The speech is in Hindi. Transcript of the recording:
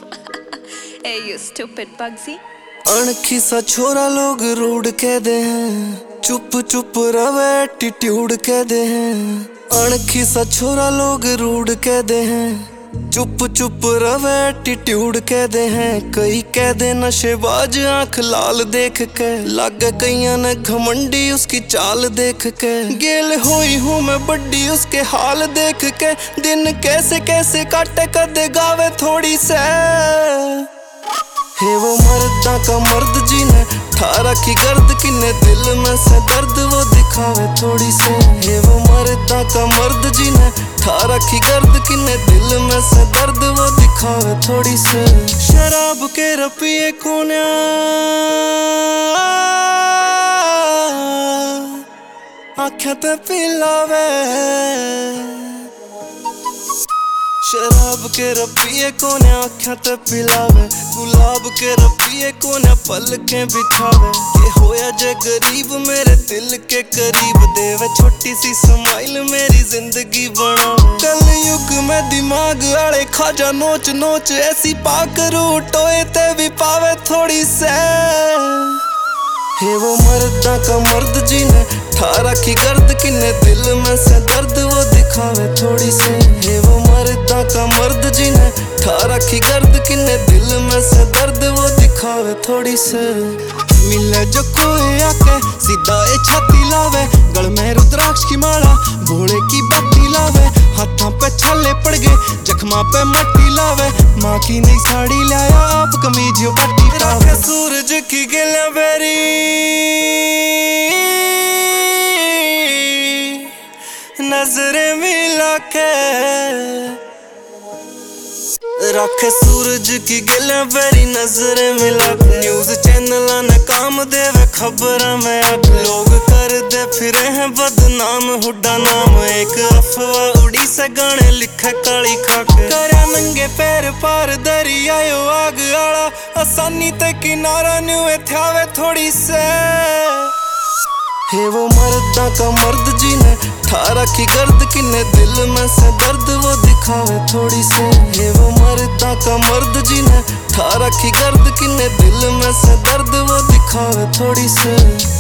Hey, you stupid Bugsy. अणखी सा छोरा लोग रूड कहते हैं, चुप चुप रवे एटीट्यूड कहते हैं। अणखी सा छोरा लोग रूड कहते हैं, चुप चुप रवे एटीट्यूड कहते हैं। कई कहते नशेबाज आंख लाल देख के, लागे कईयां ने घमंडी उसकी चाल देख के। गेल हुई हूँ मैं बड्डी उसके हाल देख के, दिन कैसे कैसे काटे कदे गावे थोड़ी से। है वो मर्दा का मर्द जिन्हें ठारा की गर्द, किन्ने दिल में से दर्द वो दिखावे थोड़ी से। है वो मर्दा का मर्द जिन्हें ठारा की गर्द, किन्ने दिल में से दर्द वो दिखावे थोड़ी से। शराब के रपिए कोन्या आँखें ते पिलावे, शराब के रपिए कोने आँखें ते पिलावे। गुलाब के रपिए कोने पलकें बिछावे। ये होया जे गरीब मेरे दिल के करीब, देवे छोटी सी स्माइल मेरी जिंदगी बनावे। कल युग में दिमाग आड़े खाजा नोच नोच, ऐसी पाकरू टोए ते भी पावे थोड़ी से। है वो मर्दा का मर्द जिन्हें ठारा की गर्द, किन्ने दिल में से दर्द वो दिखावे थोड़ी से। है वो मर्दा का मर्द जिन्हें ठारा की गर्द, किन्ने दिल में से दर्द वो दिखावे थोड़ी से। मिले जो कोई आके सीधा ए छाती लावे, गल में रुद्राक्ष की माला भोले की बत्ती लावे। हाथों पे छाले पड़ गए जख्मा पे मट्टी लावे, माँ की नई साड़ी लाया आप कमीज यो पट्टी लावे। सूरज की गिला बेरी नजरें मिला के रखे, सूरज की गिला बेरी नजरें मिला के। न्यूज चैनल ने काम देवे खबर में आके, लोग कर दे फिरे हैं बदनाम हुड्डा नाम। एक अफवाह उड़ी से गाने लिखे काली खाके, करया नंगे पैर पार दरियायो आग आला। आसानी ते किनारा न्यू थावे थोड़ी से। है वो मर्दा का मर्द जिन्हें ठारा की गर्द, किन्ने दिल में से दर्द वो दिखावे थोड़ी से। है वो मर्दा का मर्द जिन्हें ठारा की गर्द, किन्ने दिल में से दर्द वो दिखावे थोड़ी से।